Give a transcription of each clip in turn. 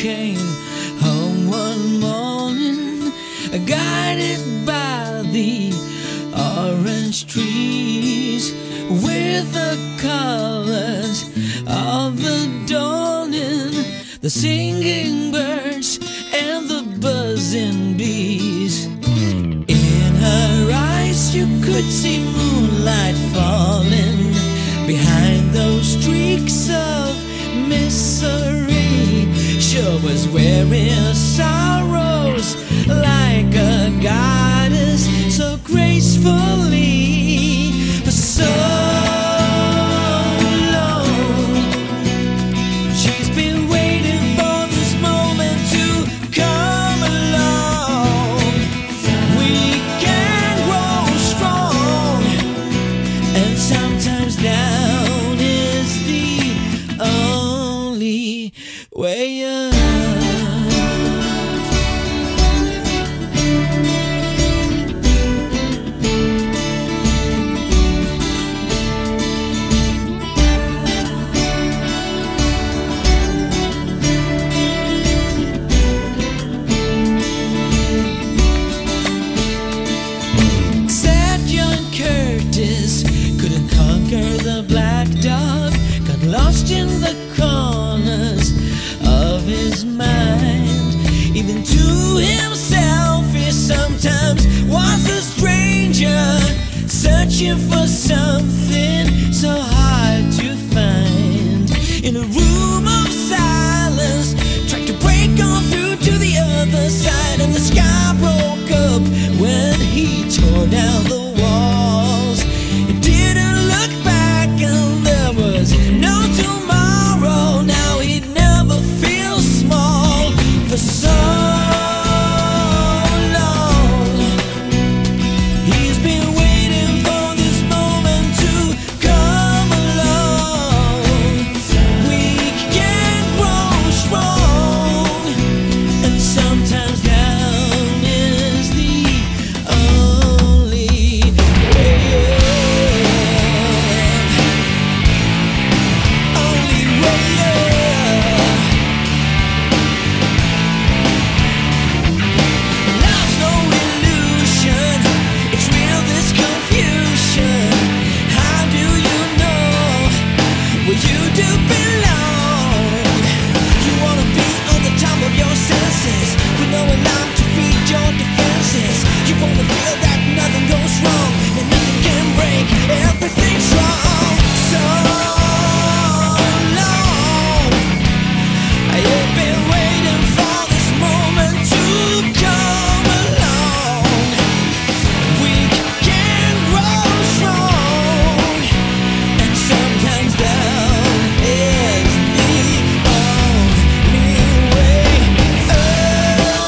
came home one morning, guided by the orange trees, with the colors of the dawning, the singing birds and the buzzing bees. In her eyes you could see moonlight falling behind those streaks of misery. She was wearing sorrows like a goddess, so gracefully, for so long. She's been waiting for this moment to come along. We can grow strong, and sometimes down is the only way up. Couldn't conquer the black dog, got lost in the corners of his mind. Even to himself he sometimes was a stranger, searching for something so hard to find. In a room of silence, tried to break on through to the other side, and the sky broke up when he tore down the walls. It didn't look back, and there was no tomorrow. Now he'd never feel small for so long. He's been waiting for this moment to come along. We can grow strong, and sometimes down is the only way up. Only way up. Love's no illusion, it's real, this confusion. How do you know where you do belong? You wanna be on the top of your senses, with no alarm to feed your defenses. You wanna feel that nothing goes wrong, and nothing can break everything's wrong. So long, I've been waiting for this moment to come along. We can grow strong, and sometimes down is the only way up.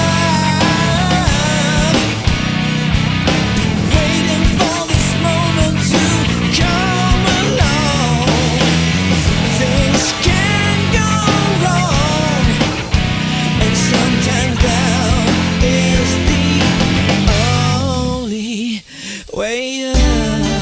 Waiting for this moment to come along. Things can go wrong, and sometimes down is the only way up.